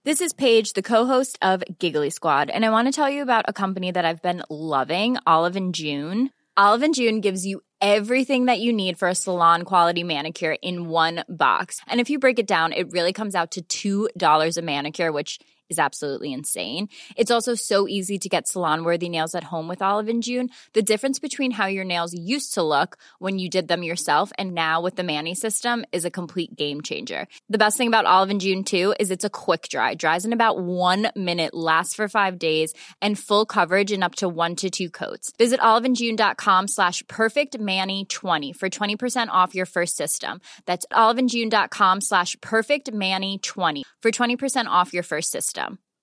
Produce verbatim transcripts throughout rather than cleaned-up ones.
This is Paige, the co-host of Giggly Squad, and I want to tell you about a company that I've been loving, Olive and June. Olive and June gives you everything that you need for a salon-quality manicure in one box. And if you break it down, it really comes out to two dollars a manicure, which is absolutely insane. It's also so easy to get salon-worthy nails at home with Olive and June. The difference between how your nails used to look when you did them yourself and now with the Mani system is a complete game changer. The best thing about Olive and June, too, is it's a quick dry. Dries in about one minute, lasts for five days, and full coverage in up to one to two coats. Visit oliveandjune.com slash perfectmani20 for twenty percent off your first system. That's oliveandjune.com slash perfectmani20 for twenty percent off your first system.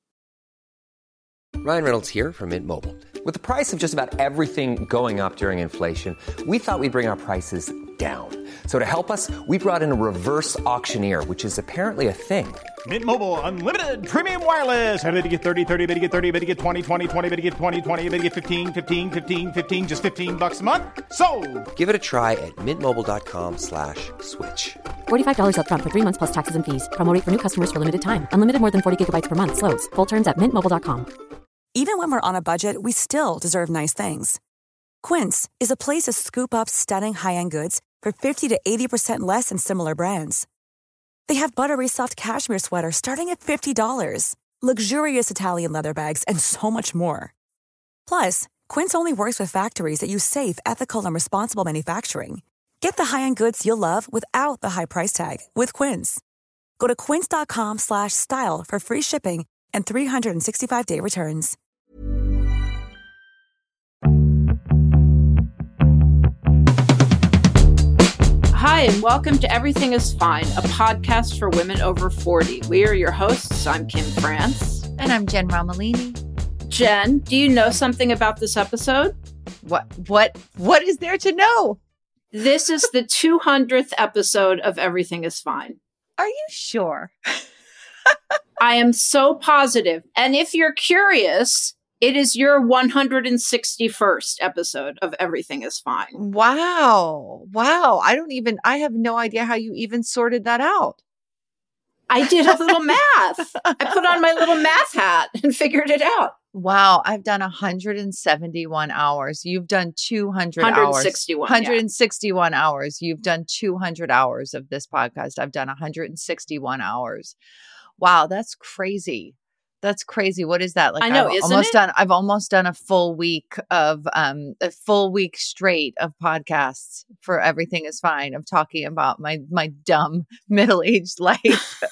Ryan Reynolds here from Mint Mobile. With the price of just about everything going up during inflation, we thought we'd bring our prices down. So to help us, we brought in a reverse auctioneer, which is apparently a thing. Mint Mobile Unlimited Premium Wireless. How to get thirty, thirty, how to get thirty, how to get twenty, twenty, twenty, how to get twenty, twenty, how to get fifteen, fifteen, fifteen, fifteen, just fifteen bucks a month? Sold! Give it a try at mintmobile.com slash switch. forty-five dollars up front for three months plus taxes and fees. Promo rate for new customers for limited time. Unlimited more than forty gigabytes per month. Slows full terms at mint mobile dot com. Even when we're on a budget, we still deserve nice things. Quince is a place to scoop up stunning high-end goods for fifty to eighty percent less than similar brands. They have buttery soft cashmere sweaters starting at fifty dollars, luxurious Italian leather bags, and so much more. Plus, Quince only works with factories that use safe, ethical, and responsible manufacturing. Get the high-end goods you'll love without the high price tag with Quince. Go to quince.com slash style for free shipping and three sixty-five day returns. Hi, and welcome to Everything is Fine, a podcast for women over forty. We are your hosts. I'm Kim France. And I'm Jen Romolini. Jen, do you know something about this episode? What, what, what is there to know? This is the two hundredth episode of Everything is Fine. Are you sure? I am so positive. And if you're curious, it is your one hundred sixty-first episode of Everything is Fine. Wow. Wow. I don't even, I have no idea how you even sorted that out. I did a little math. I put on my little math hat and figured it out. Wow. I've done one hundred seventy-one hours. You've done two hundred one hundred hours. sixty-one, one hundred sixty-one yeah. hours. You've done two hundred hours of this podcast. I've done one hundred sixty-one hours. Wow. That's crazy. That's crazy. What is that? Like I know, I've isn't almost it? done I've almost done a full week of um a full week straight of podcasts for Everything is Fine of talking about my my dumb middle-aged life.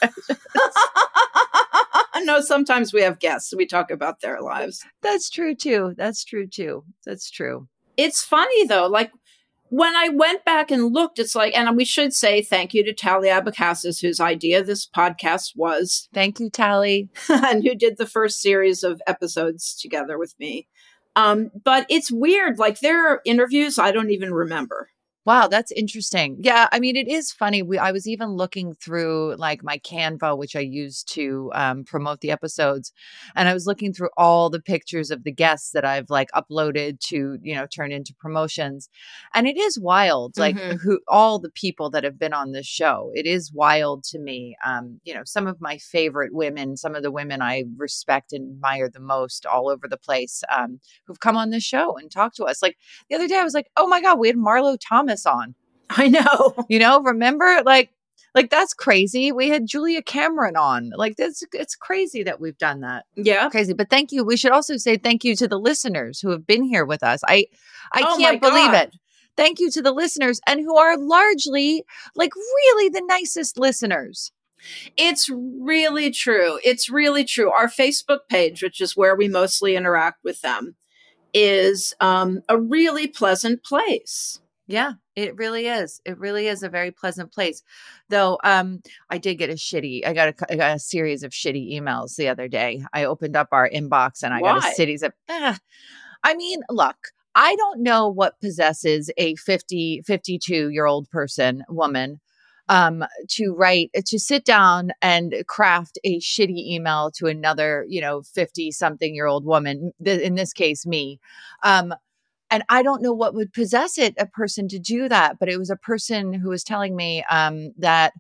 No, sometimes we have guests. We talk about their lives. That's true too. That's true too. That's true. It's funny though. Like when I went back and looked, it's like, and we should say thank you to Tally Abacassis, whose idea this podcast was. Thank you, Tally. And who did the first series of episodes together with me. Um, but it's weird. Like there are interviews I don't even remember. Wow, that's interesting. Yeah, I mean, it is funny. We, I was even looking through like my Canva, which I use to um, promote the episodes. And I was looking through all the pictures of the guests that I've like uploaded to, you know, turn into promotions. And it is wild, like mm-hmm. who all the people that have been on this show. It is wild to me. Um, you know, some of my favorite women, some of the women I respect and admire the most all over the place um, who've come on this show and talked to us. Like the other day, I was like, oh my God, we had Marlo Thomas on. I know. You know, remember like like that's crazy. We had Julia Cameron on. Like that's it's crazy that we've done that. Yeah. Crazy. But thank you. We should also say thank you to the listeners who have been here with us. I I oh can't believe it. Thank you to the listeners and who are largely like really the nicest listeners. It's really true. It's really true. Our Facebook page, which is where we mostly interact with them, is um, a really pleasant place. Yeah, it really is. It really is a very pleasant place. Though um, I did get a shitty, I got a, I got a series of shitty emails the other day. I opened up our inbox and I Why? got a series of, eh. I mean, look, I don't know what possesses a fifty, fifty-two year old person, woman, um, to write, to sit down and craft a shitty email to another, you know, fifty something year old woman, th- in this case, me. Um, And I don't know what would possess it, a person to do that. But it was a person who was telling me um, that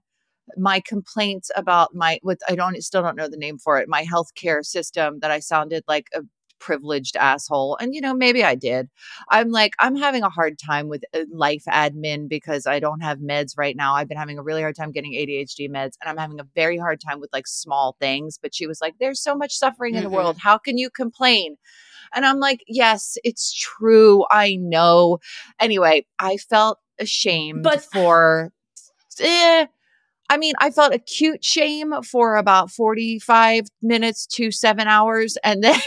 my complaints about my, what I don't, still don't know the name for it, my healthcare system, that I sounded like a privileged asshole. And, you know, maybe I did. I'm like, I'm having a hard time with life admin because I don't have meds right now. I've been having a really hard time getting A D H D meds, and I'm having a very hard time with like small things. But she was like, there's so much suffering in mm-hmm. the world. How can you complain? And I'm like, yes, it's true. I know. Anyway, I felt ashamed but- for, eh, I mean, I felt acute shame for about forty-five minutes to seven hours. And then,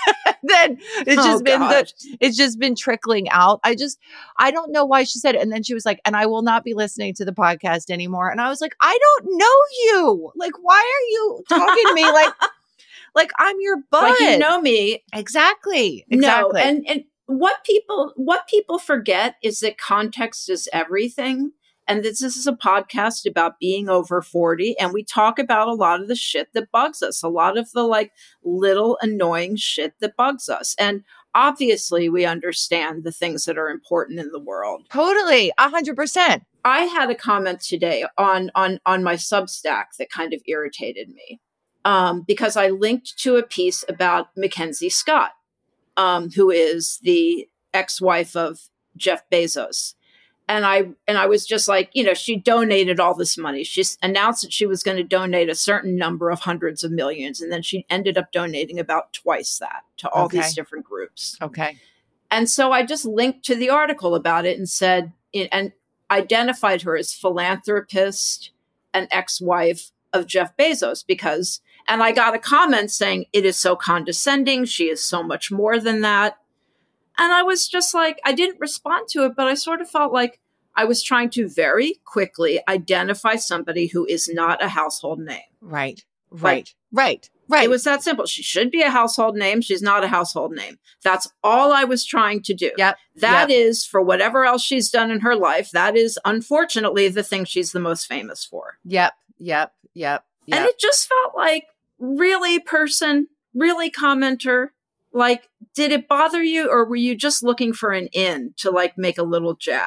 then it's just oh, been, the, it's just been trickling out. I just, I don't know why she said it. And then she was like, and I will not be listening to the podcast anymore. And I was like, I don't know you. Like, why are you talking to me? Like, like I'm your bud. Like, you know me. Exactly. Exactly. No. And, and what people, what people forget is that context is everything. And this, this is a podcast about being over forty. And we talk about a lot of the shit that bugs us, a lot of the like little annoying shit that bugs us. And obviously we understand the things that are important in the world. Totally. A hundred percent. I had a comment today on, on, on my Substack that kind of irritated me. Um, because I linked to a piece about Mackenzie Scott, um, who is the ex-wife of Jeff Bezos. And I and I was just like, you know, she donated all this money. She announced that she was going to donate a certain number of hundreds of millions. And then she ended up donating about twice that to all okay. these different groups. Okay. And so I just linked to the article about it and said, and identified her as philanthropist and ex-wife of Jeff Bezos because, and I got a comment saying, it is so condescending. She is so much more than that. And I was just like, I didn't respond to it, but I sort of felt like I was trying to very quickly identify somebody who is not a household name. Right, right, like, right, right. It was that simple. She should be a household name. She's not a household name. That's all I was trying to do. Yep. That yep. is, for whatever else she's done in her life, that is unfortunately the thing she's the most famous for. Yep, yep, yep, yep. And it just felt like, really, person, really, commenter. Like, did it bother you, or were you just looking for an in to like make a little jab?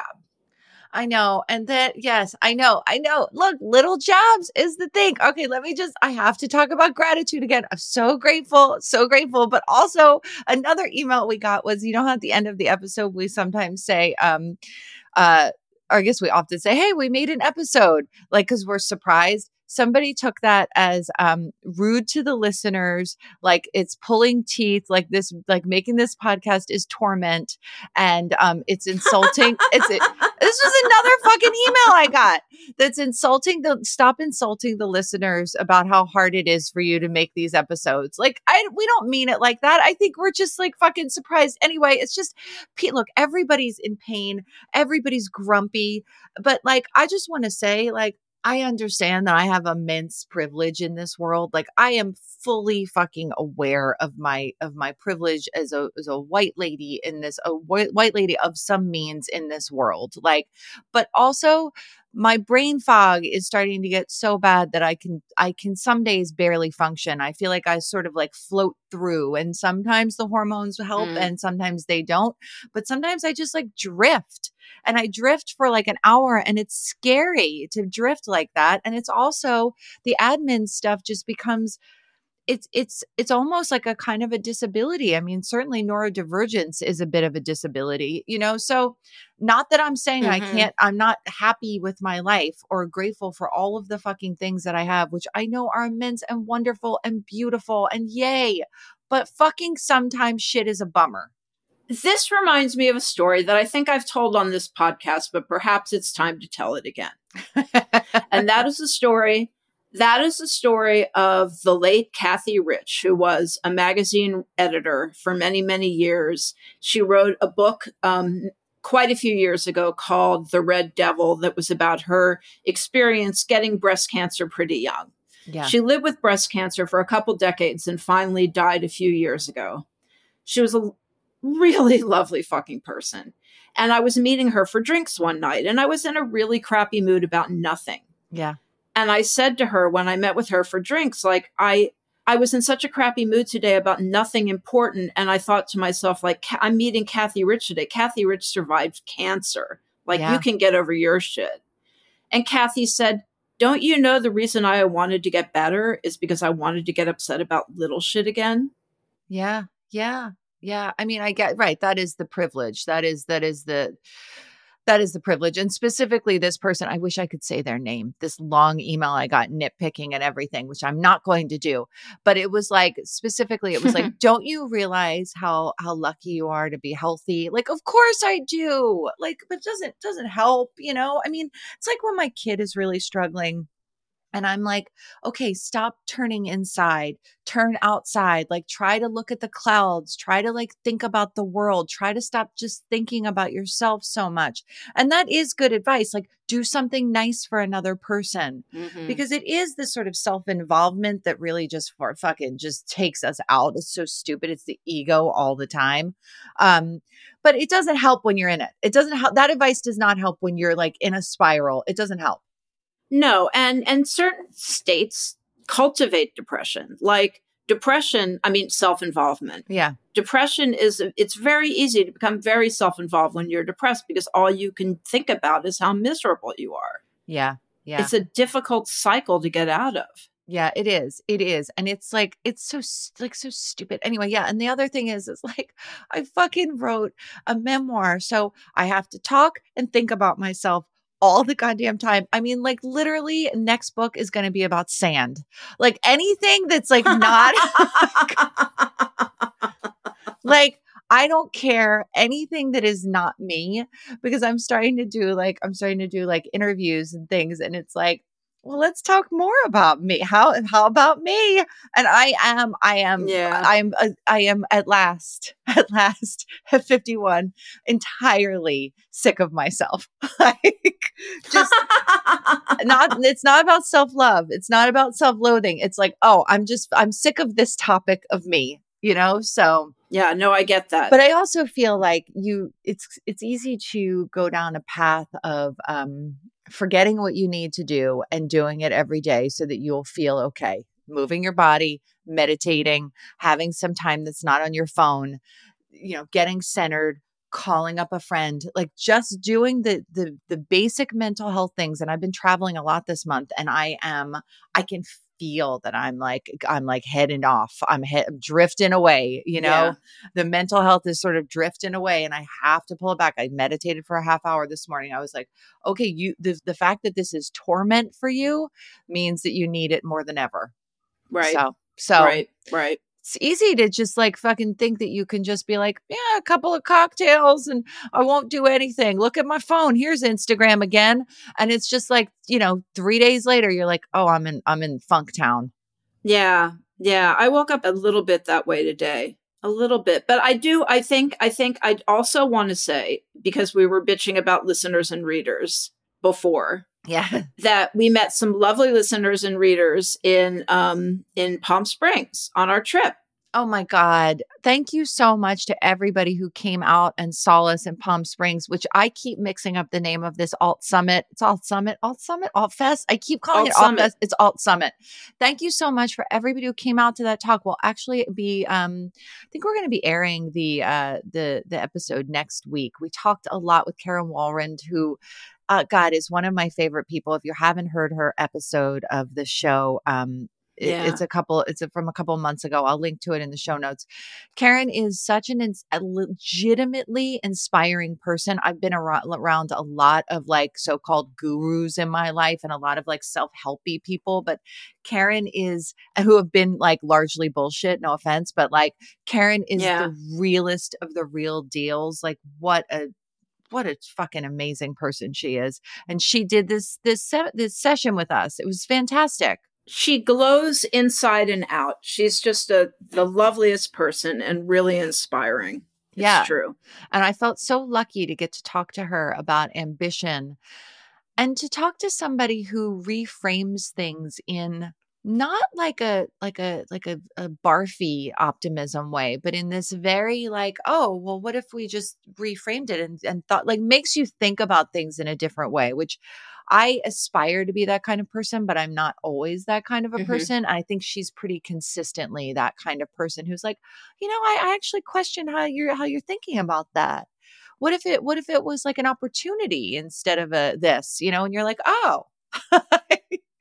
I know. And then, yes, I know. I know. Look, little jabs is the thing. Okay, let me just, I have to talk about gratitude again. I'm so grateful, so grateful. But also another email we got was, you know how at the end of the episode, we sometimes say, um, uh, or I guess we often say, hey, we made an episode, like, because we're surprised. Somebody took that as um, rude to the listeners, like it's pulling teeth, like this, like making this podcast is torment, and um, it's insulting. it's it, this was another fucking email I got that's insulting. The stop insulting the listeners about how hard it is for you to make these episodes. Like I, we don't mean it like that. I think we're just like fucking surprised. Anyway, it's just, look, everybody's in pain, everybody's grumpy, but like I just want to say, like. I understand that I have immense privilege in this world. Like I am fully fucking aware of my, of my privilege as a, as a white lady in this, a white, white lady of some means in this world. Like, but also my brain fog is starting to get so bad that I can, I can some days barely function. I feel like I sort of like float through, and sometimes the hormones help mm. and sometimes they don't, but sometimes I just like drift. And I drift for like an hour, and it's scary to drift like that. And it's also the admin stuff just becomes, it's, it's, it's almost like a kind of a disability. I mean, certainly neurodivergence is a bit of a disability, you know? So not that I'm saying mm-hmm. I can't, I'm not happy with my life or grateful for all of the fucking things that I have, which I know are immense and wonderful and beautiful and yay, but fucking sometimes shit is a bummer. This reminds me of a story that I think I've told on this podcast, but perhaps it's time to tell it again. And that is the story, that is the story of the late Kathy Rich, who was a magazine editor for many, many years. She wrote a book um, quite a few years ago called The Red Devil that was about her experience getting breast cancer pretty young. Yeah. She lived with breast cancer for a couple decades and finally died a few years ago. She was a really lovely fucking person. And I was meeting her for drinks one night, and I was in a really crappy mood about nothing. Yeah. And I said to her when I met with her for drinks, like, I, I was in such a crappy mood today about nothing important. And I thought to myself, like, I'm meeting Kathy Rich today. Kathy Rich survived cancer. Like, yeah. You can get over your shit. And Kathy said, don't you know the reason I wanted to get better is because I wanted to get upset about little shit again? Yeah. Yeah. Yeah. I mean, I get right. That is the privilege. That is, that is the, that is the privilege. And specifically this person, I wish I could say their name, this long email I got nitpicking and everything, which I'm not going to do. But it was like, specifically, it was like, don't you realize how, how lucky you are to be healthy? Like, of course I do. Like, but it doesn't, doesn't help, you know? I mean, it's like when my kid is really struggling. And I'm like, okay, stop turning inside, turn outside, like try to look at the clouds, try to like think about the world, try to stop just thinking about yourself so much. And that is good advice. Like do something nice for another person mm-hmm. because it is this sort of self-involvement that really just for fucking just takes us out. It's so stupid. It's the ego all the time. Um, but it doesn't help when you're in it. It doesn't help. That advice does not help when you're like in a spiral. It doesn't help. No, and and certain states cultivate depression. Like depression, I mean self-involvement. Yeah. Depression is it's very easy to become very self-involved when you're depressed because all you can think about is how miserable you are. Yeah. Yeah. It's a difficult cycle to get out of. Yeah, it is. It is. And it's like, it's so like so stupid. Anyway, yeah. And the other thing is, is like, I fucking wrote a memoir. So I have to talk and think about myself all the goddamn time. I mean, like literally next book is going to be about sand. Like anything that's like not like, I don't care anything that is not me because I'm starting to do like, I'm starting to do like interviews and things. And it's like, well, let's talk more about me. How, how about me? And I am, I am, yeah. I am, uh, I am at last, at last at fifty-one, entirely sick of myself. Like just not, it's not about self-love. It's not about self-loathing. It's like, oh, I'm just, I'm sick of this topic of me, you know? So yeah, no, I get that. But I also feel like you, it's, it's easy to go down a path of, um, forgetting what you need to do and doing it every day so that you'll feel okay. Moving your body, meditating, having some time that's not on your phone, you know, getting centered, calling up a friend, like just doing the the the basic mental health things. And I've been traveling a lot this month and I am, I can feel that I'm like, I'm like heading off. I'm he- drifting away, you know, yeah. The mental health is sort of drifting away and I have to pull it back. I meditated for a half hour this morning. I was like, okay, you, the, the fact that this is torment for you means that you need it more than ever. Right. So, so right, right. It's easy to just like fucking think that you can just be like, yeah, a couple of cocktails and I won't do anything. Look at my phone. Here's Instagram again. And it's just like, you know, three days later, you're like, oh, I'm in, I'm in Funk Town. Yeah. Yeah. I woke up a little bit that way today, a little bit, but I do, I think, I think I'd also want to say, because we were bitching about listeners and readers before. Yeah. That we met some lovely listeners and readers in um in Palm Springs on our trip. Oh my God. Thank you so much to everybody who came out and saw us in Palm Springs, which I keep mixing up the name of this Alt Summit. It's Alt Summit, Alt Summit, Alt Fest. I keep calling Alt it Summit. Alt Fest. It's Alt Summit. Thank you so much for everybody who came out to that talk. We'll actually be, um, I think we're going to be airing the, uh, the, the episode next week. We talked a lot with Karen Walrond, who Uh, God is one of my favorite people. If you haven't heard her episode of the show, um, it, Yeah. it's a couple, it's a, from a couple of months ago. I'll link to it in the show notes. Karen is such an ins- a legitimately inspiring person. I've been around, around a lot of like so-called gurus in my life and a lot of like self-helpy people, but Karen is, who have been like largely bullshit, no offense, but like Karen is Yeah. the realest of the real deals. Like what a, what a fucking amazing person she is. And she did this, this, se- this session with us. It was fantastic. She glows inside and out. She's just a the loveliest person and really inspiring. It's Yeah. true. And I felt so lucky to get to talk to her about ambition and to talk to somebody who reframes things in not like a like a like a, a barfy optimism way, but in this very like, oh, well, what if we just reframed it and, and thought like makes you think about things in a different way, which I aspire to be that kind of person, but I'm not always that kind of a Mm-hmm. person. I think she's pretty consistently that kind of person who's like, you know, I, I actually question how you're how you're thinking about that. What if it what if it was like an opportunity instead of a this, you know, and you're like, oh.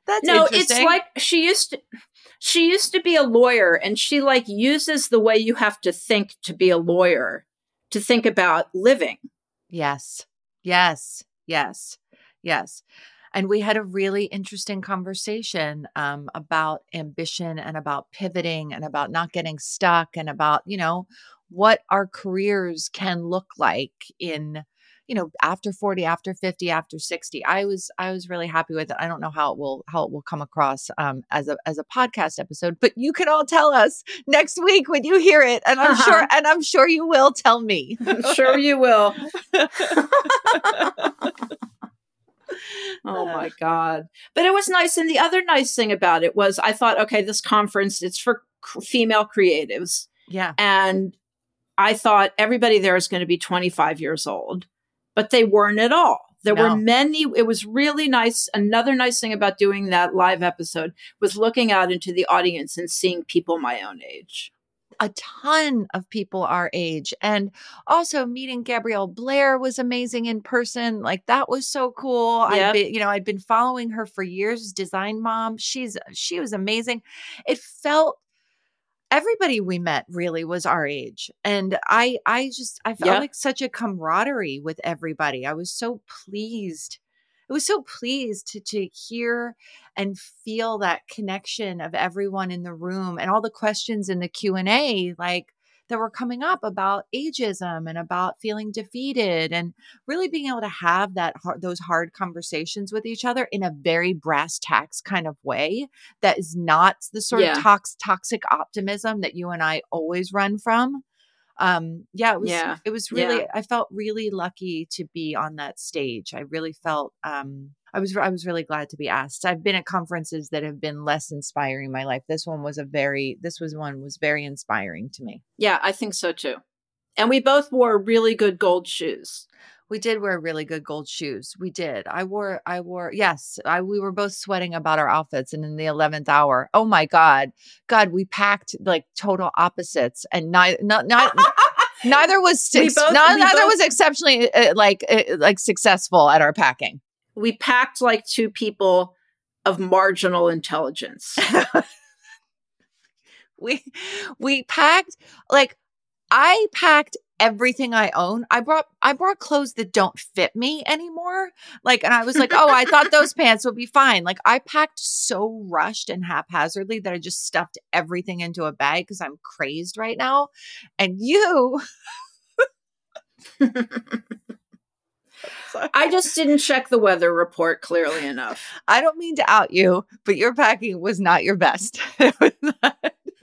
That's no, interesting. It's like she used to, she used to be a lawyer, and she like uses the way you have to think to be a lawyer to think about living. Yes, yes, yes, yes. And we had a really interesting conversation um, about ambition and about pivoting and about not getting stuck and about, you know, what our careers can look like in, you know, after forty, after fifty, after sixty. I was, I was really happy with it. I don't know how it will, how it will come across um, as a, as a podcast episode, but you can all tell us next week when you hear it. And I'm uh-huh. sure, and I'm sure you will tell me. I'm sure you will. Oh my God. But it was nice. And the other nice thing about it was I thought, okay, this conference, it's for c- female creatives. Yeah. And I thought everybody there is going to be twenty-five years old, but they weren't at all. There no. were many. It was really nice. Another nice thing about doing that live episode was looking out into the audience and seeing people my own age. A ton of people our age. And also meeting Gabrielle Blair was amazing in person. Like that was so cool. Yep. I'd been, you know, I'd been following her for years, Design Mom. She's, she was amazing. It felt, everybody we met really was our age. And I, I just, I felt yep. like such a camaraderie with everybody. I was so pleased. I was so pleased to, to hear and feel that connection of everyone in the room and all the questions in the Q and A, like that were coming up about ageism and about feeling defeated and really being able to have that hard, those hard conversations with each other in a very brass tacks kind of way that is not the sort yeah. of tox, toxic optimism that you and I always run from. Um, yeah, it was, yeah. it was really, yeah. I felt really lucky to be on that stage. I really felt, um, I was, I was really glad to be asked. I've been at conferences that have been less inspiring in my life. This one was a very, this was one was very inspiring to me. Yeah, I think so too. And we both wore really good gold shoes. We did wear really good gold shoes. We did. I wore, I wore, yes, I, we were both sweating about our outfits. And in the eleventh hour, oh my God, God, we packed like total opposites and neither, not, not, neither was, six, both, not, neither both, was exceptionally uh, like, uh, like successful at our packing. We packed like two people of marginal intelligence. we, we packed like, I packed everything I own. I brought, I brought clothes that don't fit me anymore. Like, and I was like, oh, I thought those pants would be fine. Like I packed so rushed and haphazardly that I just stuffed everything into a bag because I'm crazed right now. And you, I just didn't check the weather report clearly enough. I don't mean to out you, but your packing was not your best. It was not.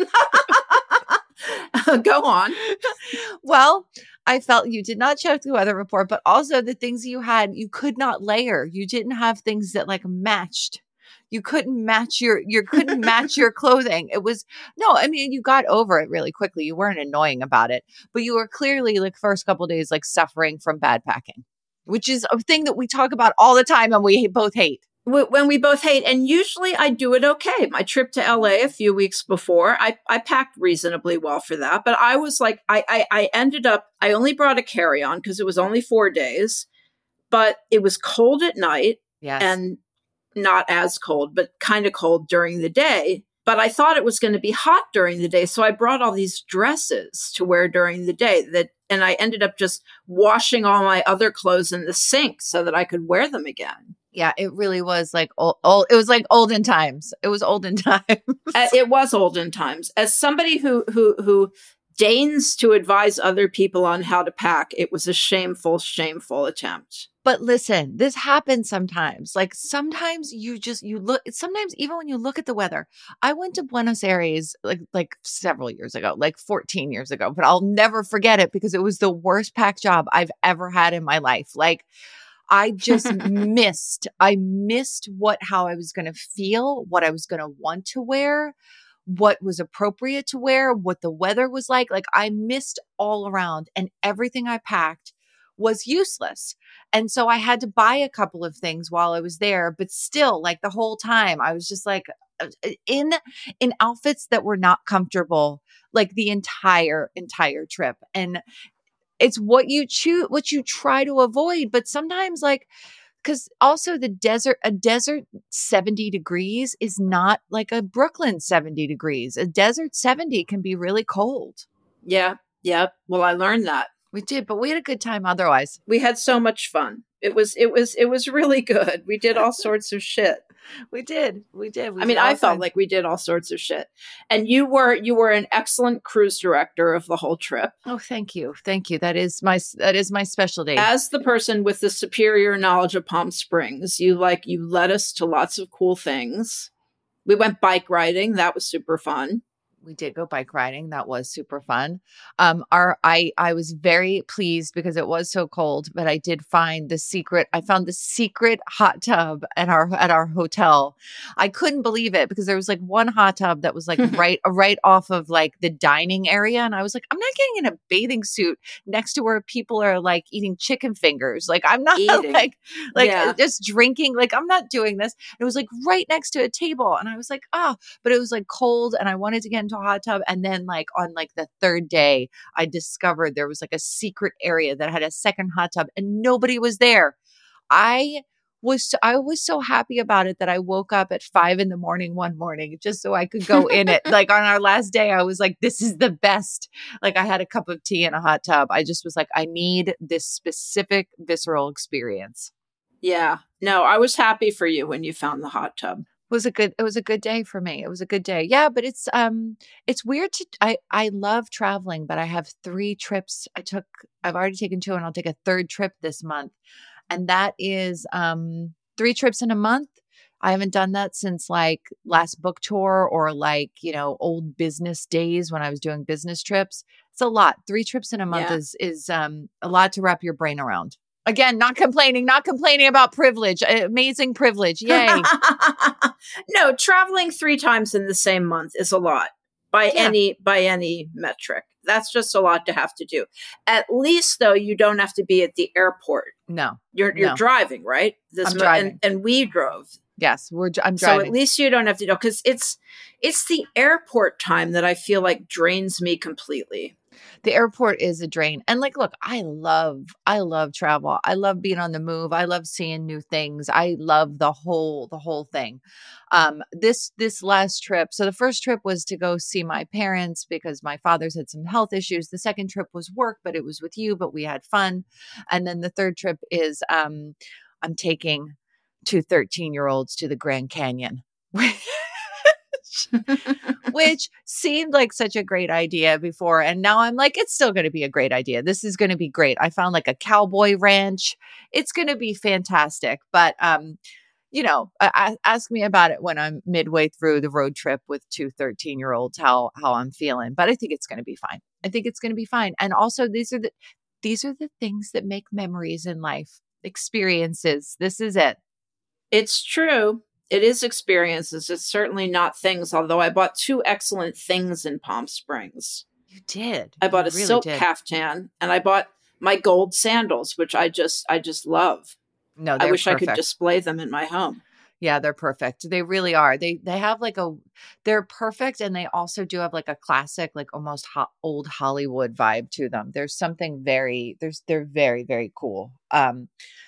Go on. Well, I felt you did not check the weather report, but also the things you had, you could not layer. You didn't have things that like matched. You couldn't match your, you couldn't match your clothing. It was, no, I mean, you got over it really quickly. You weren't annoying about it, but you were clearly like first couple of days, like suffering from bad packing, which is a thing that we talk about all the time and we both hate. When we both hate, and usually I do it okay. My trip to L A a few weeks before, I, I packed reasonably well for that. But I was like, I, I, I ended up, I only brought a carry-on because it was only four days, but it was cold at night yes. and not as cold, but kind of cold during the day. But I thought it was going to be hot during the day. So I brought all these dresses to wear during the day that, and I ended up just washing all my other clothes in the sink so that I could wear them again. Yeah, it really was like old, old. It was like olden times. It was olden times. uh, it was olden times. As somebody who who who deigns to advise other people on how to pack, it was a shameful, shameful attempt. But listen, this happens sometimes. Like sometimes you just you look. Sometimes even when you look at the weather, I went to Buenos Aires like like several years ago, like fourteen years ago. But I'll never forget it because it was the worst pack job I've ever had in my life. Like. I just missed, I missed what, how I was going to feel, what I was going to want to wear, what was appropriate to wear, what the weather was like. Like I missed all around and everything I packed was useless. And so I had to buy a couple of things while I was there, but still like the whole time I was just like in, in outfits that were not comfortable, like the entire, entire trip. And it's what you choose, what you try to avoid. But sometimes like because also the desert, a desert seventy degrees is not like a Brooklyn seventy degrees. A desert seventy can be really cold. Yeah. Yeah. Well, I learned that. We did, but we had a good time otherwise. We had so much fun. It was, it was, it was really good. We did all sorts of shit. We did. We did. We I mean, did all I felt kinds- like we did all sorts of shit. And you were, you were an excellent cruise director of the whole trip. Oh, thank you. Thank you. That is my, that is my specialty. As the person with the superior knowledge of Palm Springs, you like, you led us to lots of cool things. We went bike riding. That was super fun. We did go bike riding. That was super fun. Um, our I I was very pleased because it was so cold, but I did find the secret. I found the secret hot tub at our at our hotel. I couldn't believe it because there was like one hot tub that was like right right off of like the dining area, and I was like, I'm not getting in a bathing suit next to where people are like eating chicken fingers. Like I'm not Eating. like like Yeah. just drinking. Like I'm not doing this. It was like right next to a table, and I was like, oh, but it was like cold, and I wanted to get into a hot tub. And then like on like the third day, I discovered there was like a secret area that had a second hot tub and nobody was there. I was, so, I was so happy about it that I woke up at five in the morning one morning just so I could go in it. Like on our last day, I was like, this is the best. Like I had a cup of tea in a hot tub. I just was like, I need this specific visceral experience. Yeah. No, I was happy for you when you found the hot tub. was a good it was a good day for me. It was a good day. Yeah, but it's um it's weird to I I love traveling, but I have three trips. I took I've already taken two and I'll take a third trip this month. And that is um three trips in a month. I haven't done that since like last book tour or like, you know, old business days when I was doing business trips. It's a lot. Three trips in a month Yeah. is is um a lot to wrap your brain around. Again, not complaining, not complaining about privilege. Uh, Amazing privilege. Yay. No, traveling three times in the same month is a lot by Yeah. any by any metric. That's just a lot to have to do. At least though, you don't have to be at the airport. No. You're you're No. driving, right? This I'm mo- driving. And, and we drove. Yes, we're dr- I'm So driving. at least you don't have to know because it's it's the airport time that I feel like drains me completely. The airport is a drain. And like, look, I love, I love travel. I love being on the move. I love seeing new things. I love the whole, the whole thing. Um, this, this last trip. So the first trip was to go see my parents because my father's had some health issues. The second trip was work, but it was with you, but we had fun. And then the third trip is, um, I'm taking two thirteen year olds to the Grand Canyon. Which seemed like such a great idea before. And now I'm like, it's still going to be a great idea. This is going to be great. I found like a cowboy ranch. It's going to be fantastic. But, um, you know, I, ask me about it when I'm midway through the road trip with two thirteen year olds, how, how I'm feeling. But I think it's going to be fine. I think it's going to be fine. And also these are the, these are the things that make memories in life, experiences. This is it. It's true. It is experiences. It's certainly not things, although I bought two excellent things in Palm Springs. You did. I bought You a really silk did. caftan and I bought my gold sandals, which I just I just love. No, I they're wish I perfect. could display them in my home. Yeah, they're perfect. They really are. They they have like a they're perfect and they also do have like a classic like almost ho- old Hollywood vibe to them. There's something very there's they're very very cool. Um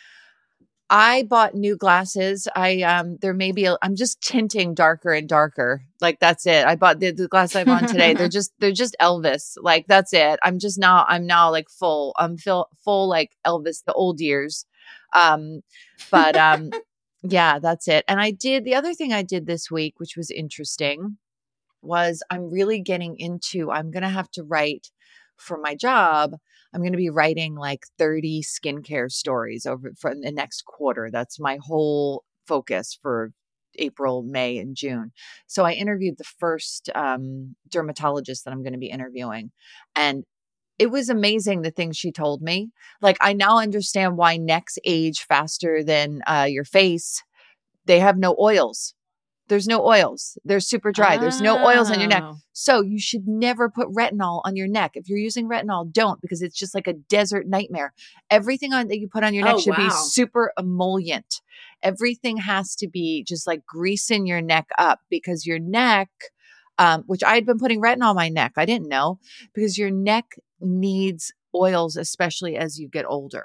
I bought new glasses. I um there may be a, I'm just tinting darker and darker. Like that's it. I bought the, the glasses I have on today. They're just they're just Elvis. Like that's it. I'm just now I'm now like full. I'm full full like Elvis the old years. Um but um yeah, that's it. And I did the other thing I did this week, which was interesting, was I'm really getting into I'm going to have to write for my job. I'm going to be writing like thirty skincare stories over for the next quarter. That's my whole focus for April, May, and June. So I interviewed the first um, dermatologist that I'm going to be interviewing. And it was amazing the things she told me. Like I now understand why necks age faster than uh, your face. They have no oils. There's no oils. They're super dry. There's no oils on your neck. Oh. So you should never put retinol on your neck. If you're using retinol, don't, because it's just like a desert nightmare. Everything on that you put on your neck Oh, should be wow. super emollient. Everything has to be just like greasing your neck up because your neck, um, which I had been putting retinol on my neck. I didn't know because your neck needs oils, especially as you get older.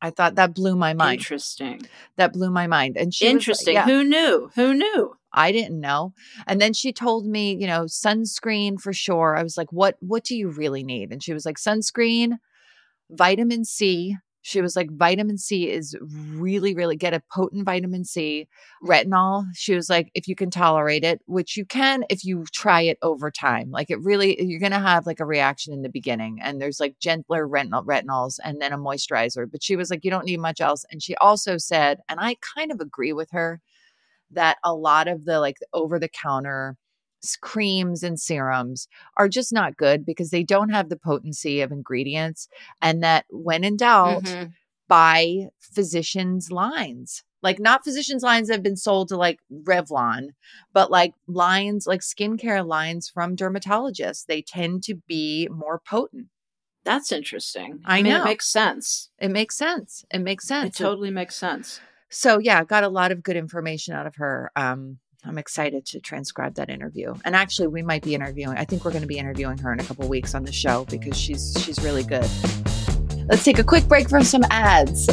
I thought that blew my mind. Interesting. That blew my mind. And she Interesting. Was, yeah. Who knew? Who knew? I didn't know. And then she told me, you know, sunscreen for sure. I was like, what, what do you really need? And she was like, sunscreen, vitamin C. She was like, vitamin C is really, really get a potent vitamin C, retinol. She was like, if you can tolerate it, which you can if you try it over time. Like it really, you're going to have like a reaction in the beginning. And there's like gentler retinol, retinols and then a moisturizer. But she was like, you don't need much else. And she also said, and I kind of agree with her, that a lot of the like over the counter creams and serums are just not good because they don't have the potency of ingredients, and that when in doubt, mm-hmm. buy physicians' lines, like not physicians' lines that have been sold to like Revlon, but like lines, like skincare lines from dermatologists. They tend to be more potent. That's interesting. I, I mean, know. It makes sense. It makes sense. It makes sense. It totally makes sense. So yeah, got a lot of good information out of her. Um, I'm excited to transcribe that interview. And actually, we might be interviewing. I think we're going to be interviewing her in a couple of weeks on the show because she's she's really good. Let's take a quick break from some ads.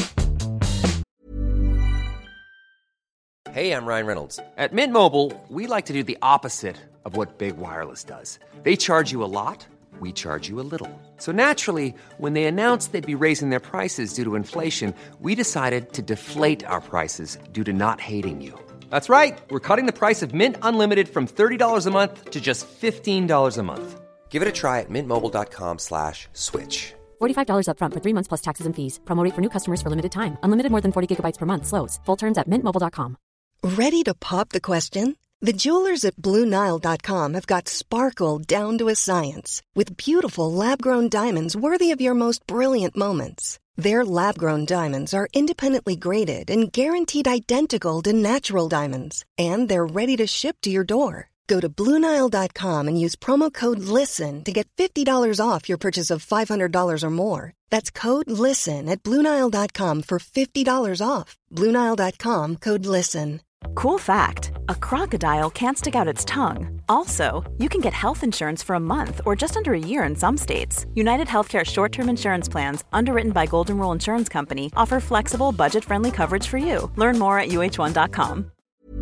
Hey, I'm Ryan Reynolds. At Mint Mobile, we like to do the opposite of what Big Wireless does. They charge you a lot. We charge you a little. So naturally, when they announced they'd be raising their prices due to inflation, we decided to deflate our prices due to not hating you. That's right. We're cutting the price of Mint Unlimited from thirty dollars a month to just fifteen dollars a month. Give it a try at mintmobile.com slash switch. forty-five dollars up front for three months plus taxes and fees. Promo rate for new customers for limited time. Unlimited more than forty gigabytes per month. Slows full terms at mint mobile dot com. Ready to pop the question? The jewelers at Blue Nile dot com have got sparkle down to a science with beautiful lab-grown diamonds worthy of your most brilliant moments. Their lab-grown diamonds are independently graded and guaranteed identical to natural diamonds, and they're ready to ship to your door. Go to Blue Nile dot com and use promo code LISTEN to get fifty dollars off your purchase of five hundred dollars or more. That's code LISTEN at Blue Nile dot com for fifty dollars off. Blue Nile dot com, code LISTEN. Cool fact, a crocodile can't stick out its tongue. Also, you can get health insurance for a month or just under a year in some states. United Healthcare short-term insurance plans, underwritten by Golden Rule Insurance Company, offer flexible, budget-friendly coverage for you. Learn more at U H one dot com.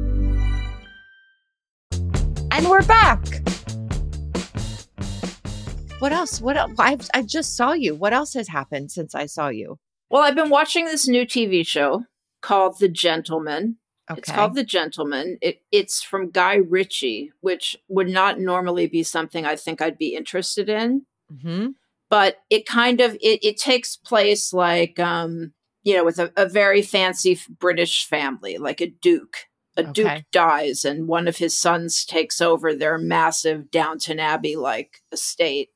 And we're back. What else? What else? I've, I just saw you. What else has happened since I saw you? Well, I've been watching this new T V show called The Gentleman. Okay. It's called The Gentleman. It, it's from Guy Ritchie, which would not normally be something I think I'd be interested in. Mm-hmm. But it kind of, it, it takes place like, um, you know, with a, a very fancy British family, like a duke. A okay. duke dies and one of his sons takes over their massive Downton Abbey-like estate.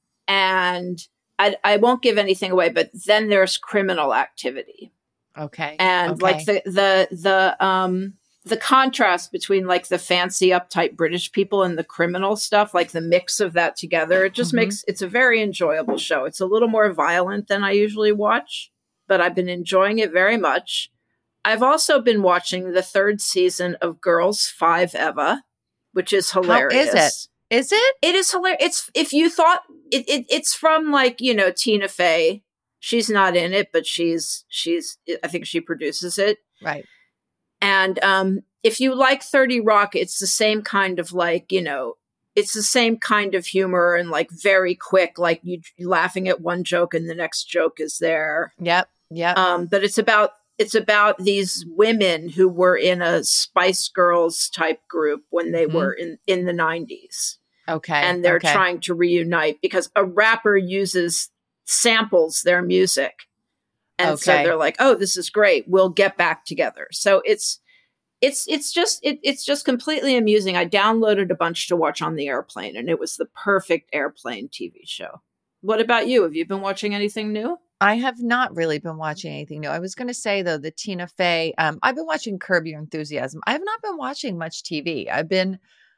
And I, I won't give anything away, but then there's criminal activity. Okay. And okay. like the, the, the, um, the contrast between like the fancy uptight British people and the criminal stuff, like the mix of that together, it just mm-hmm. makes, it's a very enjoyable show. It's a little more violent than I usually watch, but I've been enjoying it very much. I've also been watching the third season of Girls Five Eva, which is hilarious. How is it? Is it? It is hilarious. It's, if you thought it, it it's from like, you know, Tina Fey. She's not in it, but she's, she's, I think she produces it. Right. And um, if you like thirty Rock, it's the same kind of like, you know, it's the same kind of humor and like very quick, like you laughing at one joke and the next joke is there. Yep. Yep. Um, but it's about, it's about these women who were in a Spice Girls type group when they mm-hmm. were in, in the nineties. Okay. And they're okay. trying to reunite because a rapper uses samples their music. And okay. so they're like, oh, this is great. We'll get back together. So it's, it's, it's just, it, it's just completely amusing. I downloaded a bunch to watch on the airplane and it was the perfect airplane T V show. What about you? Have you been watching anything new? I have not really been watching anything new. I was going to say though, the Tina Fey, um, I've been watching Curb Your Enthusiasm. I have not been watching much T V. I've been,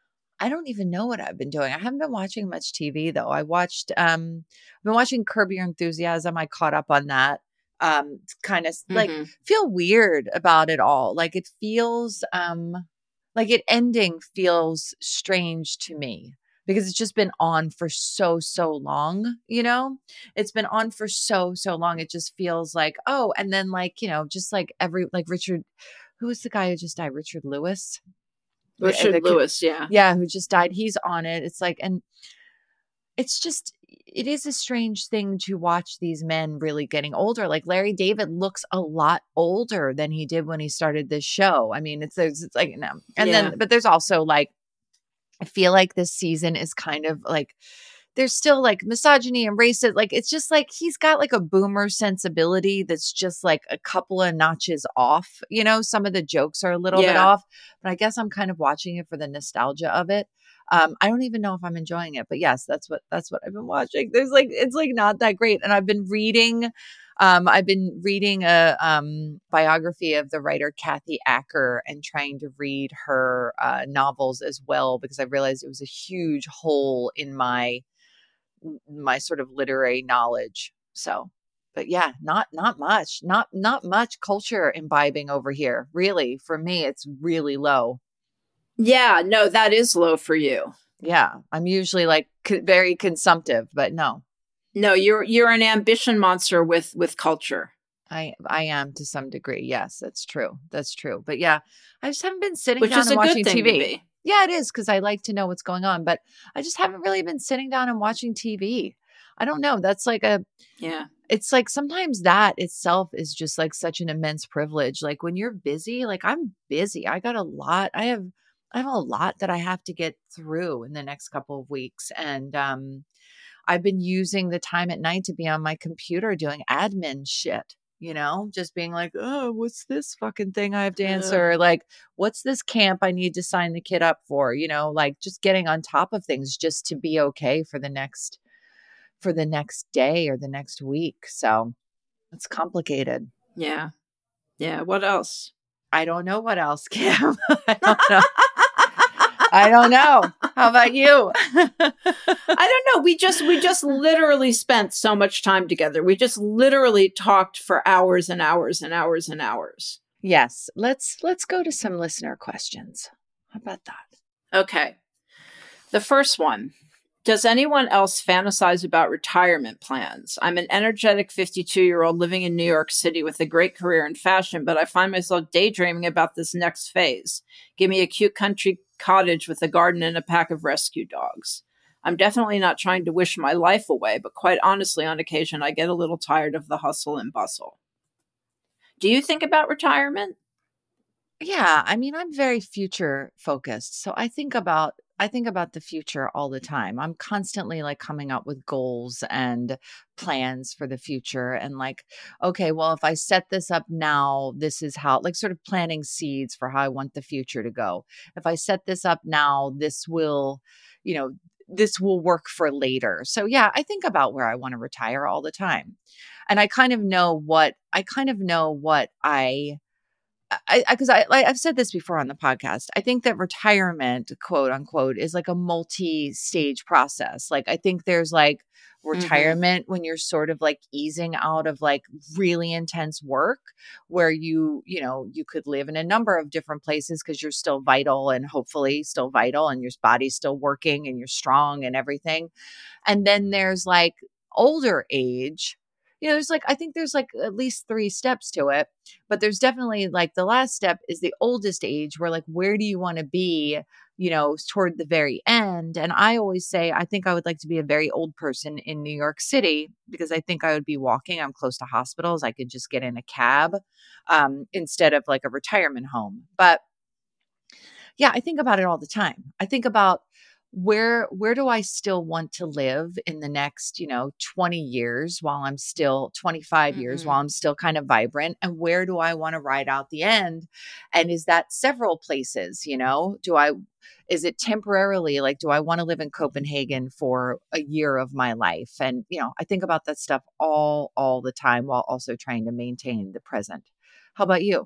I don't even know what I've been doing. I haven't been watching much T V though. I watched, um, I've been watching Curb Your Enthusiasm. I caught up on that. Um, kind of like mm-hmm. feel weird about it all. Like it feels, um, like it ending feels strange to me because it's just been on for so, so long, you know, it's been on for so, so long. It just feels like, oh, and then like, you know, just like every, like Richard, who was the guy who just died? Richard Lewis. Richard the, the, Lewis. Yeah. Yeah. Who just died. He's on it. It's like, and it's just, it is a strange thing to watch these men really getting older. Like Larry David looks a lot older than he did when he started this show. I mean, it's, it's like, no. And Yeah. then, but there's also like, I feel like this season is kind of like, there's still like misogyny and racist. Like, it's just like, he's got like a boomer sensibility that's just like a couple of notches off. You know, some of the jokes are a little bit Yeah. off, but I guess I'm kind of watching it for the nostalgia of it. Um, I don't even know if I'm enjoying it, but yes, that's what, that's what I've been watching. There's like, it's like not that great. And I've been reading, um, I've been reading a, um, biography of the writer Kathy Acker and trying to read her, uh, novels as well, because I realized it was a huge hole in my, my sort of literary knowledge. So, but yeah, not, not much, not, not much culture imbibing over here. Really, for me, it's really low. Yeah, no, that is low for you. Yeah, I'm usually like co- very consumptive, but no, No, you're you're an ambition monster with with culture. I I am to some degree. Yes, that's true. That's true. But yeah, I just haven't been sitting Which down is and a good watching thing T to V. be. Yeah, it is, because I like to know what's going on, but I just haven't really been sitting down and watching T V. I don't know. That's like a Yeah. it's like sometimes that itself is just like such an immense privilege. Like when you're busy, like I'm busy. I got a lot. I have I have a lot that I have to get through in the next couple of weeks. And um, I've been using the time at night to be on my computer doing admin shit, you know, just being like, oh, what's this fucking thing I have to answer? Ugh. Like, what's this camp I need to sign the kid up for? You know, like just getting on top of things just to be okay for the next, for the next day or the next week. So it's complicated. Yeah. Yeah. What else? I don't know what else, Kim. I don't know. I don't know. How about you? I don't know. We just we just literally spent so much time together. We just literally talked for hours and hours and hours and hours. Yes. Let's let's go to some listener questions. How about that? Okay. The first one. Does anyone else fantasize about retirement plans? I'm an energetic fifty-two-year-old living in New York City with a great career in fashion, but I find myself daydreaming about this next phase. Give me a cute country cottage with a garden and a pack of rescue dogs. I'm definitely not trying to wish my life away, but quite honestly, on occasion, I get a little tired of the hustle and bustle. Do you think about retirement? Yeah, I mean, I'm very future focused. So I think about I think about the future all the time. I'm constantly like coming up with goals and plans for the future and like, okay, well, if I set this up now, this is how, like sort of planting seeds for how I want the future to go. If I set this up now, this will, you know, this will work for later. So yeah, I think about where I want to retire all the time. And I kind of know what I kind of know what I I, because I, I, I've said this before on the podcast. I think that retirement, quote unquote, is like a multi-stage process. Like, I think there's like retirement mm-hmm. when you're sort of like easing out of like really intense work where you, you know, you could live in a number of different places because you're still vital and hopefully still vital and your body's still working and you're strong and everything. And then there's like older age. You know, there's like, I think there's like at least three steps to it, but there's definitely like the last step is the oldest age where like, where do you want to be, you know, toward the very end? And I always say, I think I would like to be a very old person in New York City because I think I would be walking. I'm close to hospitals. I could just get in a cab um, instead of like a retirement home. But yeah, I think about it all the time. I think about where where do I still want to live in the next, you know, twenty years while I'm still twenty-five mm-hmm. years while I'm still kind of vibrant, and where do I want to ride out the end? And is that several places, you know? Do I is it temporarily like do I want to live in Copenhagen for a year of my life? And, you know, I think about that stuff all all the time while also trying to maintain the present. How about you?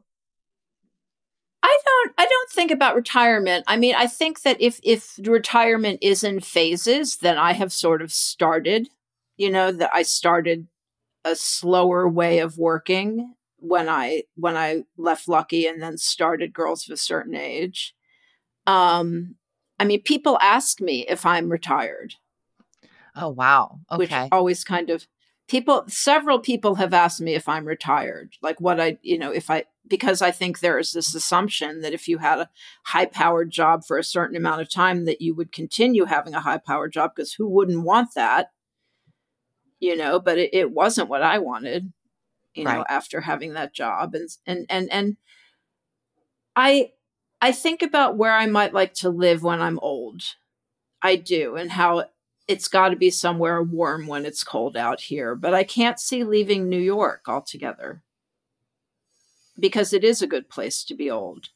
I don't I don't think about retirement. I mean, I think that if if retirement is in phases, then I have sort of started, you know, that I started a slower way of working when I when I left Lucky and then started Girls of a Certain Age. Um I mean, people ask me if I'm retired. Oh, wow. Okay. Which always kind of people, several people have asked me if I'm retired, like what I, you know, if I, because I think there is this assumption that if you had a high powered job for a certain amount of time, that you would continue having a high powered job, because who wouldn't want that, you know, but it, it wasn't what I wanted, you know, Right. after having that job. And, and, and, and I, I think about where I might like to live when I'm old. I do. And how it's got to be somewhere warm when it's cold out here. But I can't see leaving New York altogether, because it is a good place to be old.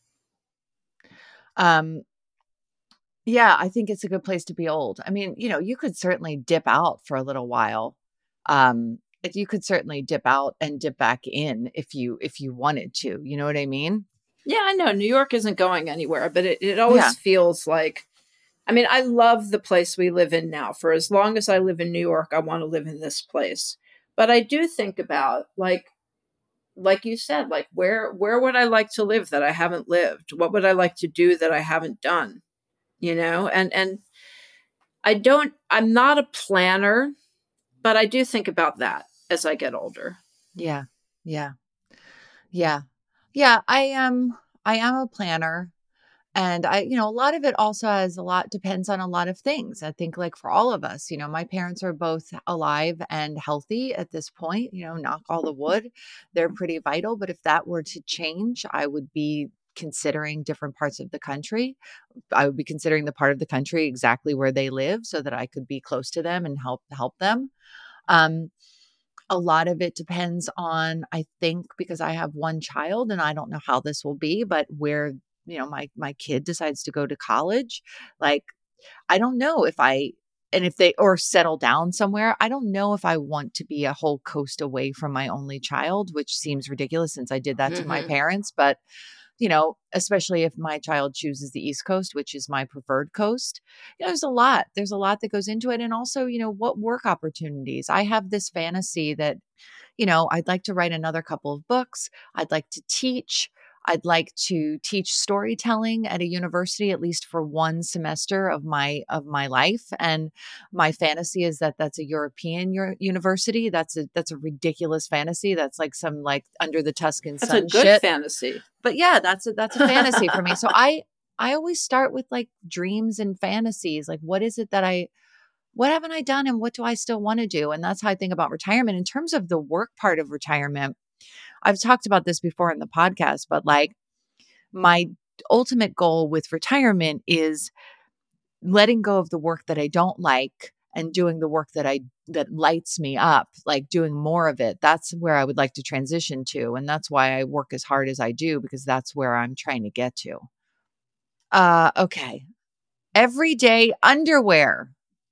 Um, yeah, I think it's a good place to be old. I mean, you know, you could certainly dip out for a little while. Um, if you could certainly dip out and dip back in if you if you wanted to. You know what I mean? Yeah, I know New York isn't going anywhere, but it, it always Yeah. feels like, I mean, I love the place we live in now. For as long as I live in New York, I want to live in this place. But I do think about, like, like you said, like where where would I like to live that I haven't lived? What would I like to do that I haven't done? You know, and and I don't, I'm not a planner, but I do think about that as I get older. Yeah. Yeah. Yeah. Yeah. I am, I am a planner. And I, you know, a lot of it also has a lot, depends on a lot of things. I think, like, for all of us, you know, my parents are both alive and healthy at this point, you know, knock all the wood. They're pretty vital. But if that were to change, I would be considering different parts of the country. I would be considering the part of the country exactly where they live so that I could be close to them and help help them. Um, a lot of it depends on, I think, because I have one child and I don't know how this will be, but where, you know, my, my kid decides to go to college, like, I don't know if I, and if they, or settle down somewhere, I don't know if I want to be a whole coast away from my only child, which seems ridiculous since I did that to my Mhm. parents. But, you know, especially if my child chooses the East Coast, which is my preferred coast, you know, there's a lot, there's a lot that goes into it. And also, you know, what work opportunities. I have this fantasy that, you know, I'd like to write another couple of books. I'd like to teach. I'd like to teach storytelling at a university, at least for one semester of my of my life. And my fantasy is that that's a European u- university. That's a that's a ridiculous fantasy. That's like some like under the Tuscan That's sun a good shit. fantasy. But yeah, that's a that's a fantasy for me. So I I always start with like dreams and fantasies. Like, what is it that I what haven't I done and what do I still want to do? And that's how I think about retirement. In terms of the work part of retirement, I've talked about this before in the podcast, but like, my ultimate goal with retirement is letting go of the work that I don't like and doing the work that I that lights me up, like doing more of it. That's where I would like to transition to. And that's why I work as hard as I do, because that's where I'm trying to get to. Uh, okay. Everyday underwear.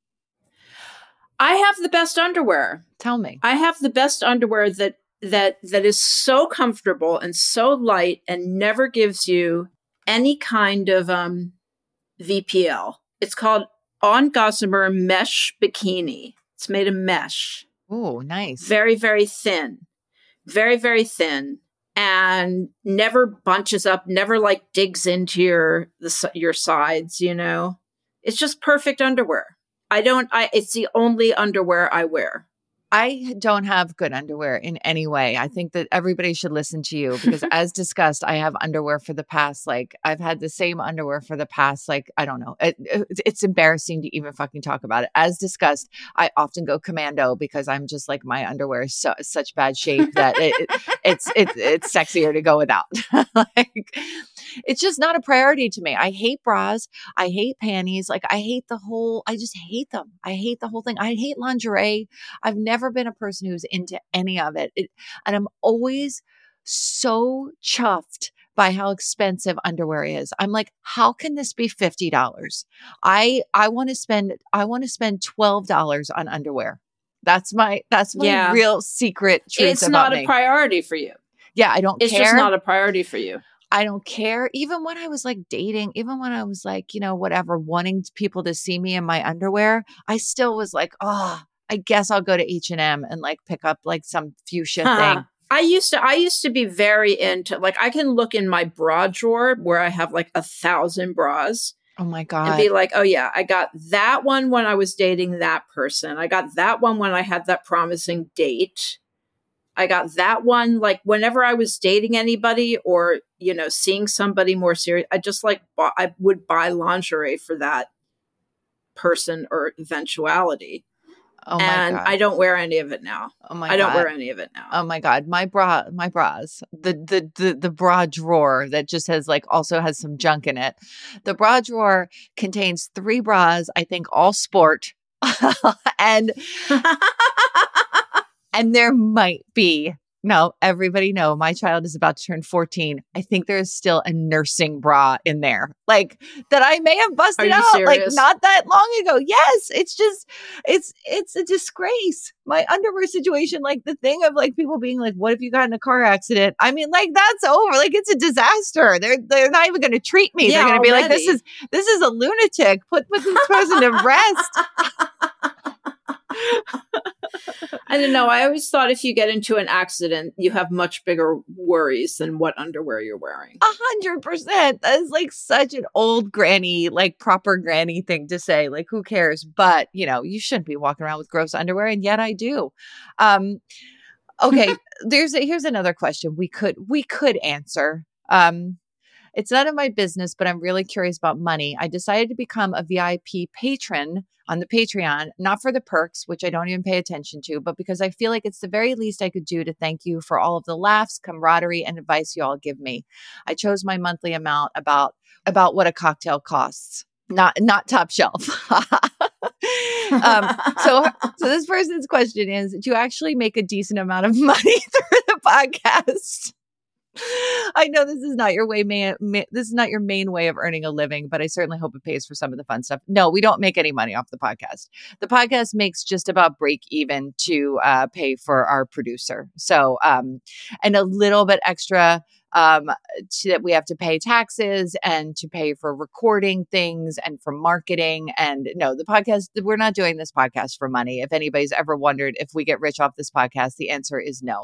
I have the best underwear. Tell me. I have the best underwear that that that is so comfortable and so light and never gives you any kind of um, V P L. It's called On Gossamer Mesh Bikini. It's made of mesh. Oh, nice. Very, very thin. Very, very thin. And never bunches up, never like digs into your the, your sides, you know. It's just perfect underwear. I don't, I, it's the only underwear I wear. I don't have good underwear in any way. I think that everybody should listen to you because, as discussed, I have underwear for the past, like, I've had the same underwear for the past, like, I don't know. It, it, it's embarrassing to even fucking talk about it. As discussed, I often go commando because I'm just like, my underwear is so, such bad shape that it, it, it's, it, it's sexier to go without. Like, it's just not a priority to me. I hate bras. I hate panties. Like, I hate the whole, I just hate them. I hate the whole thing. I hate lingerie. I've never been a person who's into any of it. it. And I'm always so chuffed by how expensive underwear is. I'm like, how can this be fifty dollars? I, I want to spend, I want to spend twelve dollars on underwear. That's my, that's my Yeah. real secret truth It's about not me. a priority for you. Yeah. I don't It's care. just not a priority for you. I don't care. Even when I was like dating, even when I was like, you know, whatever, wanting people to see me in my underwear, I still was like, oh, I guess I'll go to H and M and like pick up like some fuchsia Huh. thing. I used to, I used to be very into, like, I can look in my bra drawer where I have like a thousand bras. Oh my God. And be like, oh yeah, I got that one when I was dating that person. I got that one when I had that promising date. I got that one, like whenever I was dating anybody or, you know, seeing somebody more serious, I just like, bought, I would buy lingerie for that person or eventuality. Oh my and God. I don't wear any of it now. Oh my I don't God. wear any of it now. Oh my God. My bra, my bras, the, the, the, the bra drawer that just has like, also has some junk in it. The bra drawer contains three bras, I think all sport. and, and there might be, no, everybody know my child is about to turn fourteen. I think there is still a nursing bra in there, like that I may have busted out serious? like not that long ago. Yes. It's just, it's, it's a disgrace. My underwear situation, like the thing of like people being like, what if you got in a car accident? I mean, like that's over. Like it's a disaster. They're, they're not even going to treat me. Yeah, they're going to be already. like, this is, this is a lunatic. Put, put this person to rest. I don't know. I always thought if you get into an accident, you have much bigger worries than what underwear you're wearing. A hundred percent. That is like such an old granny, like proper granny thing to say. Like, who cares? But, you know, you shouldn't be walking around with gross underwear. And yet I do. Um, okay. There's a, here's another question we could, we could answer. Um, It's none of my business, but I'm really curious about money. I decided to become a V I P patron on the Patreon, not for the perks, which I don't even pay attention to, but because I feel like it's the very least I could do to thank you for all of the laughs, camaraderie, and advice you all give me. I chose my monthly amount about, about what a cocktail costs. Not, not top shelf. um, so, so this person's question is, do you actually make a decent amount of money through the podcast? I know this is not your way, man. Ma- this is not your main way of earning a living, but I certainly hope it pays for some of the fun stuff. No, we don't make any money off the podcast. The podcast makes just about break even to uh, pay for our producer. So, um, and a little bit extra um, to, that we have to pay taxes and to pay for recording things and for marketing. And no, the podcast, we're not doing this podcast for money. If anybody's ever wondered if we get rich off this podcast, the answer is no.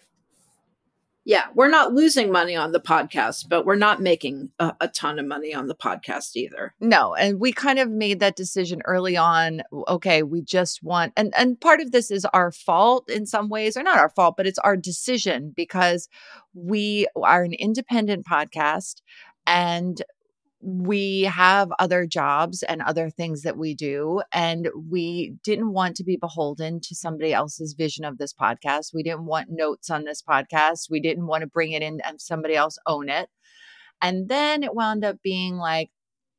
Yeah, we're not losing money on the podcast, but we're not making a, a ton of money on the podcast either. No, and we kind of made that decision early on. Okay, we just want, and, and part of this is our fault in some ways, or not our fault, but it's our decision because we are an independent podcast and we have other jobs and other things that we do. And we didn't want to be beholden to somebody else's vision of this podcast. We didn't want notes on this podcast. We didn't want to bring it in and somebody else own it. And then it wound up being like,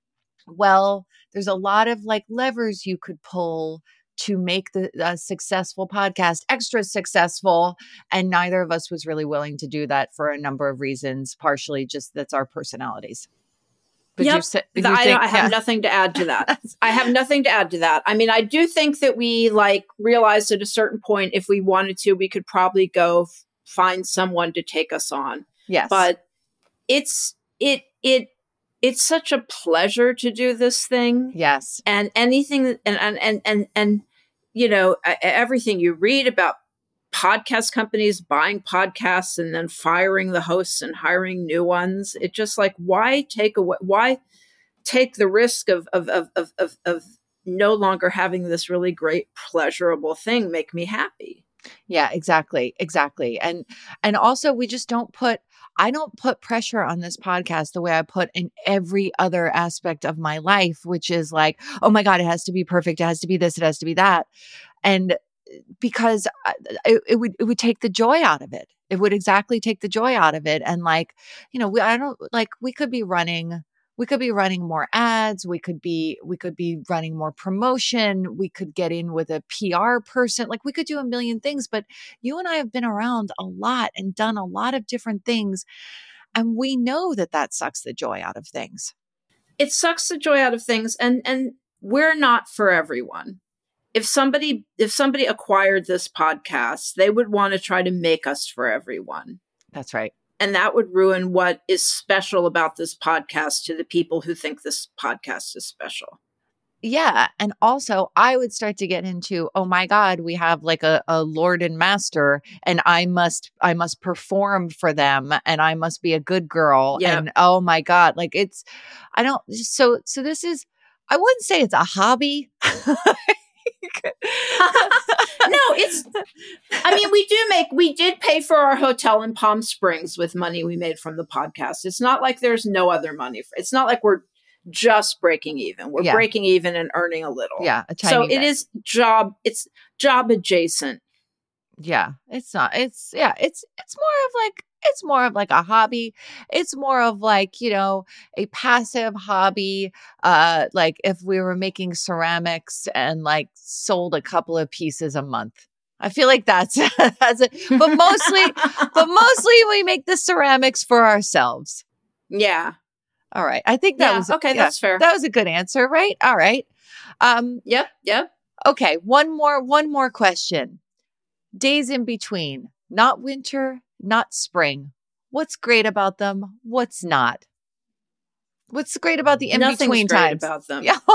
well, there's a lot of like levers you could pull to make the uh, successful podcast extra successful. And neither of us was really willing to do that for a number of reasons, partially just that's our personalities. But yep. you say, you I, think, I have yeah. nothing to add to that. I have nothing to add to that. I mean, I do think that we like realized at a certain point, if we wanted to, we could probably go f- find someone to take us on. Yes. But it's, it, it, it's such a pleasure to do this thing. Yes. And anything that, and, and, and, and, and, you know, everything you read about podcast companies buying podcasts and then firing the hosts and hiring new ones. It just like, why take away, why take the risk of, of, of, of, of, of no longer having this really great, pleasurable thing make me happy? Yeah, exactly. Exactly. And, and also we just don't put, I don't put pressure on this podcast the way I put in every other aspect of my life, which is like, oh my God, it has to be perfect. It has to be this, it has to be that. And because it, it would, it would take the joy out of it. It would exactly take the joy out of it. And like, you know, we, I don't like, we could be running, we could be running more ads. We could be, we could be running more promotion. We could get in with a P R person. Like we could do a million things, but you and I have been around a lot and done a lot of different things. And we know that that sucks the joy out of things. It sucks the joy out of things. And, and we're not for everyone. If somebody, if somebody acquired this podcast, they would want to try to make us for everyone. That's right. And that would ruin what is special about this podcast to the people who think this podcast is special. Yeah. And also I would start to get into, oh my God, we have like a, a lord and master and I must, I must perform for them and I must be a good girl. Yep. And oh my God, like it's, I don't, so, so this is, I wouldn't say it's a hobby. No, it's, I mean, we do make, we did pay for our hotel in Palm Springs with money we made from the podcast. It's not like there's no other money. For, it's not like we're just breaking even. We're Yeah. breaking even and earning a little. Yeah. A tiny So bit. it is job, it's job adjacent. Yeah. It's not, it's, yeah, it's, it's more of like, it's more of like a hobby. It's more of like, you know, a passive hobby. Uh, like if we were making ceramics and like sold a couple of pieces a month. I feel like that's, that's it. But mostly, but mostly we make the ceramics for ourselves. Yeah. All right. I think that Yeah, was, okay, that's fair. That was a good answer, right? All right. Um, Yep. Yep. okay. One more, one more question. Days in between, not winter, not spring. What's great about them? What's not? What's great about the Nothing's in-between great times? about them. Yeah.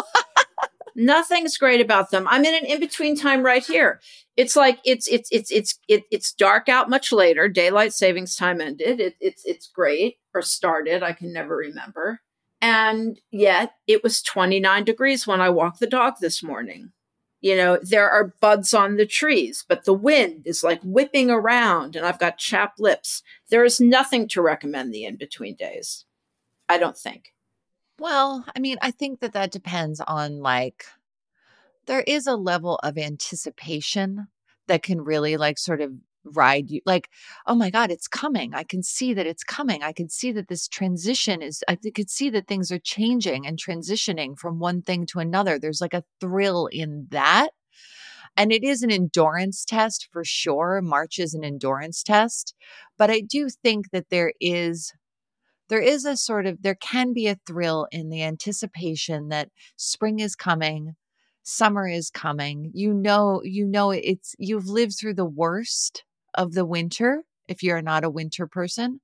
Nothing's great about them. I'm in an in-between time right here. It's like it's it's it's it's it, it's dark out much later. Daylight savings time ended. It, it's it's great or started. I can never remember. And yet it was twenty-nine degrees when I walked the dog this morning. You know, there are buds on the trees, but the wind is like whipping around and I've got chapped lips. There is nothing to recommend the in-between days. I don't think. Well, I mean, I think that that depends on like, there is a level of anticipation that can really like sort of ride you like, oh my God, it's coming. I can see that it's coming. I can see that this transition is, I could see that things are changing and transitioning from one thing to another. There's like a thrill in that. And it is an endurance test for sure. March is an endurance test. But I do think that there is, there is a sort of, there can be a thrill in the anticipation that spring is coming. Summer is coming. You know, you know, it's, you've lived through the worst of the winter if you're not a winter person.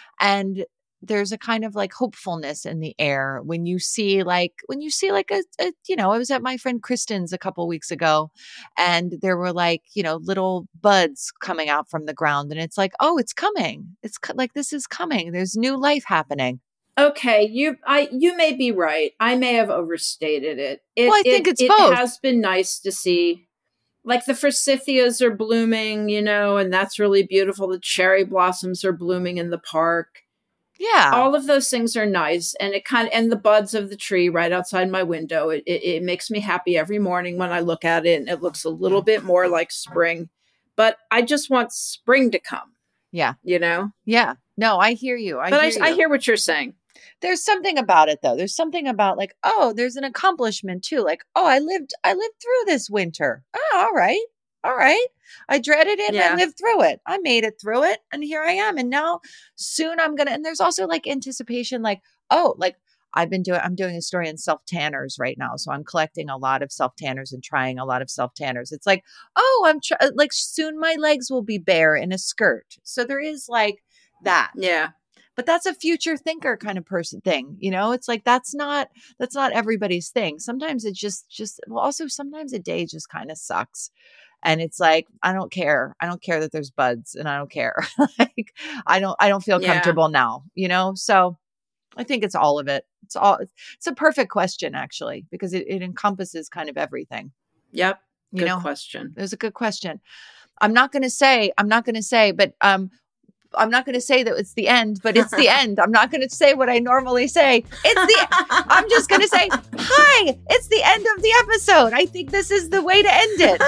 And there's a kind of like hopefulness in the air when you see like, when you see like a, a you know, I was at my friend Kristen's a couple weeks ago and there were like, you know, little buds coming out from the ground and it's like, oh, it's coming. It's co- like, this is coming. There's new life happening. Okay, you I you may be right. I may have overstated it. it Well, I think it, it's it both. has been nice to see, like the forsythias are blooming, you know, and that's really beautiful. The cherry blossoms are blooming in the park. Yeah. All of those things are nice, and it kind of, and the buds of the tree right outside my window. It, it it makes me happy every morning when I look at it, and it looks a little bit more like spring. But I just want spring to come. Yeah. You know. Yeah. No, I hear you. I but hear I, you. I hear what you're saying. There's something about it though. There's something about like, oh, there's an accomplishment too. Like, oh, I lived, I lived through this winter. Oh, all right. All right. I dreaded it and Yeah. I lived through it. I made it through it. And here I am. And now soon I'm going to, and there's also like anticipation, like, oh, like I've been doing, I'm doing a story on self tanners right now. So I'm collecting a lot of self tanners and trying a lot of self tanners. It's like, oh, I'm tr- like soon my legs will be bare in a skirt. So there is like that. Yeah. But that's a future thinker kind of person thing. You know, it's like, that's not, that's not everybody's thing. Sometimes it just, just, well, also sometimes a day just kind of sucks. And it's like, I don't care. I don't care that there's buds and I don't care. Like, I don't, I don't feel Yeah. comfortable now, you know? So I think it's all of it. It's all, it's a perfect question actually, because it, it encompasses kind of everything. Yep. You Good know? question. It was a good question. I'm not going to say, I'm not going to say, but, um, I'm not going to say that it's the end, but it's the end. I'm not going to say what I normally say. It's the, I'm just going to say, hi, it's the end of the episode. I think this is the way to end it.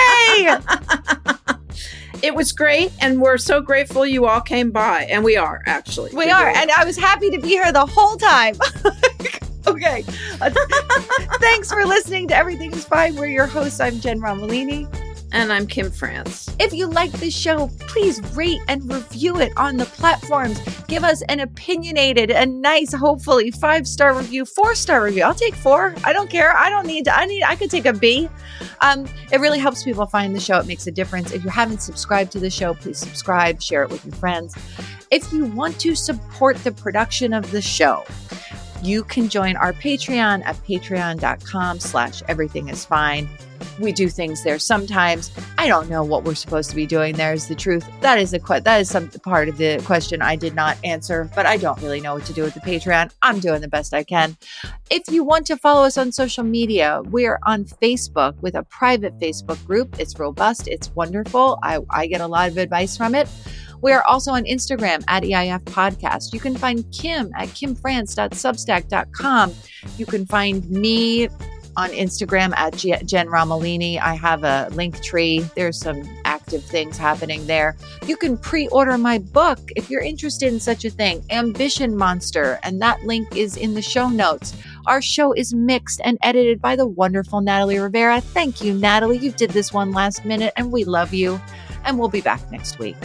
Yay. It was great. And we're so grateful you all came by. And we are actually. We are. And I was happy to be here the whole time. Okay. Uh, thanks for listening to Everything is Fine. We're your hosts. I'm Jen Romolini. And I'm Kim France. If you like this show, please rate and review it on the platforms. Give us an opinionated and nice, hopefully five-star review, four-star review. I'll take four. I don't care. I don't need to. I need, I could take a B. Um, it really helps people find the show. It makes a difference. If you haven't subscribed to the show, please subscribe, share it with your friends. If you want to support the production of the show, you can join our Patreon at patreon.com slash everything is fine. We do things there sometimes. I don't know what we're supposed to be doing there is the truth. That is a que- that is some part of the question I did not answer, but I don't really know what to do with the Patreon. I'm doing the best I can. If you want to follow us on social media, we're on Facebook with a private Facebook group. It's robust. It's wonderful. I, I get a lot of advice from it. We are also on Instagram at E I F Podcast. You can find Kim at kim france dot substack dot com. You can find me on Instagram at G- Jen Romolini. I have a link tree. There's some active things happening there. You can pre-order my book if you're interested in such a thing, Ambition Monster, and that link is in the show notes. Our show is mixed and edited by the wonderful Natalie Rivera. Thank you, Natalie. You did this one last minute, and we love you. And we'll be back next week.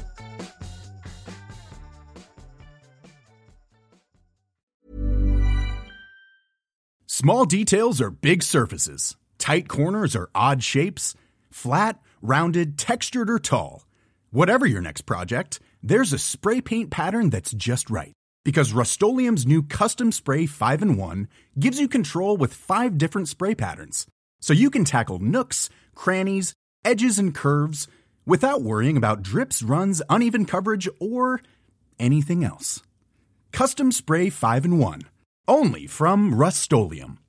Small details are big surfaces. Tight corners are odd shapes. Flat, rounded, textured, or tall. Whatever your next project, there's a spray paint pattern that's just right. Because Rust-Oleum's new Custom Spray five in one gives you control with five different spray patterns. So you can tackle nooks, crannies, edges, and curves without worrying about drips, runs, uneven coverage, or anything else. Custom Spray five in one. Only from Rust-Oleum.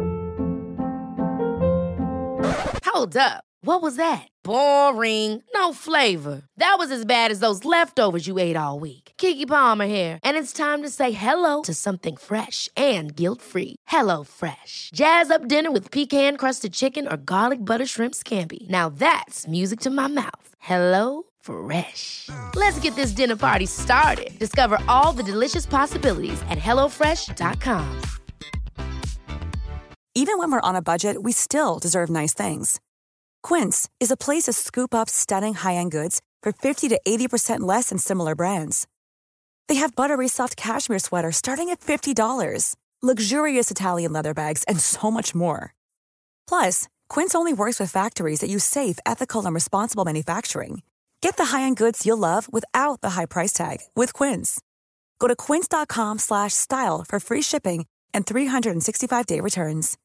Hold up. What was that? Boring. No flavor. That was as bad as those leftovers you ate all week. Keke Palmer here, and it's time to say hello to something fresh and guilt-free. Hello Fresh. Jazz up dinner with pecan-crusted chicken or garlic butter shrimp scampi. Now that's music to my mouth. Hello Fresh. Let's get this dinner party started. Discover all the delicious possibilities at hello fresh dot com. Even when we're on a budget, we still deserve nice things. Quince is a place to scoop up stunning high-end goods for fifty to eighty percent less than similar brands. They have buttery soft cashmere sweaters starting at fifty dollars, luxurious Italian leather bags, and so much more. Plus, Quince only works with factories that use safe, ethical, and responsible manufacturing. Get the high-end goods you'll love without the high price tag with Quince. Go to quince.com slash style for free shipping and three sixty-five day returns.